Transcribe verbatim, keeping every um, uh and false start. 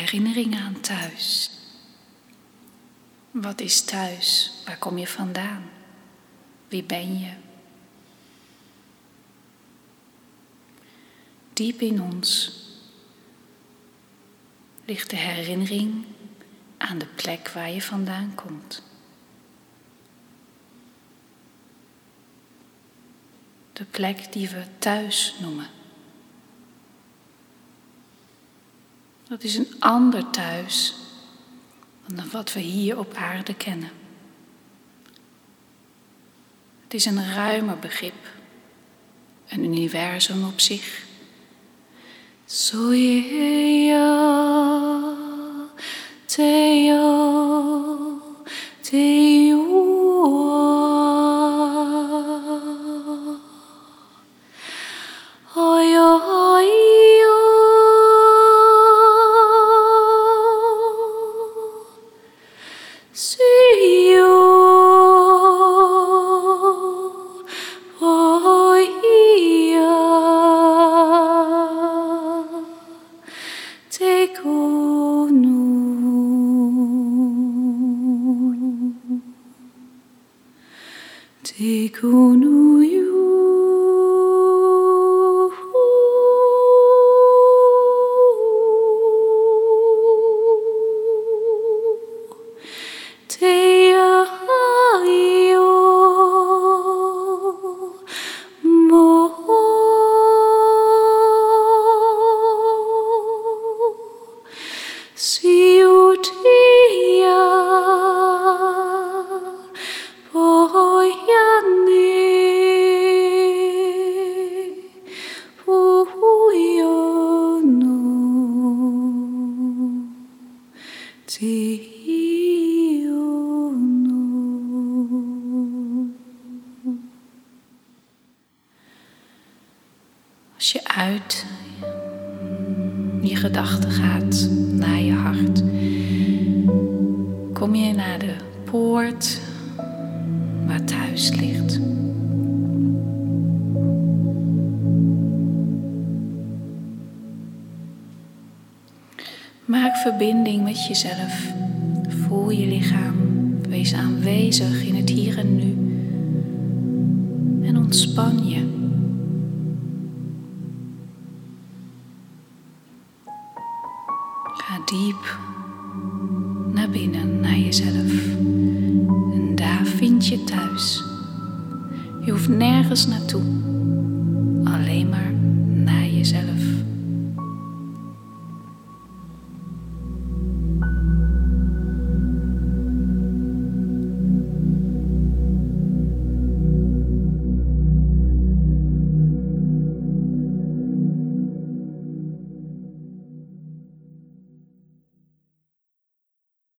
herinnering aan thuis. Wat is thuis? Waar kom je vandaan? Wie ben je? Diep in ons ligt de herinnering aan de plek waar je vandaan komt. De plek die we thuis noemen. Dat is een ander thuis dan wat we hier op aarde kennen. Het is een ruimer begrip, een universum op zich. Soyeya Teo Teo Oyo Oyo Suyo Oya Tekunu Tekunu you Als je uit je gedachten gaat naar je hart, kom je naar de poort waar thuis ligt. Maak verbinding met jezelf. Voel je lichaam. Wees aanwezig in het hier en nu. En ontspan je. Ga diep naar binnen, naar jezelf. En daar vind je thuis. Je hoeft nergens naartoe. Alleen maar naar jezelf.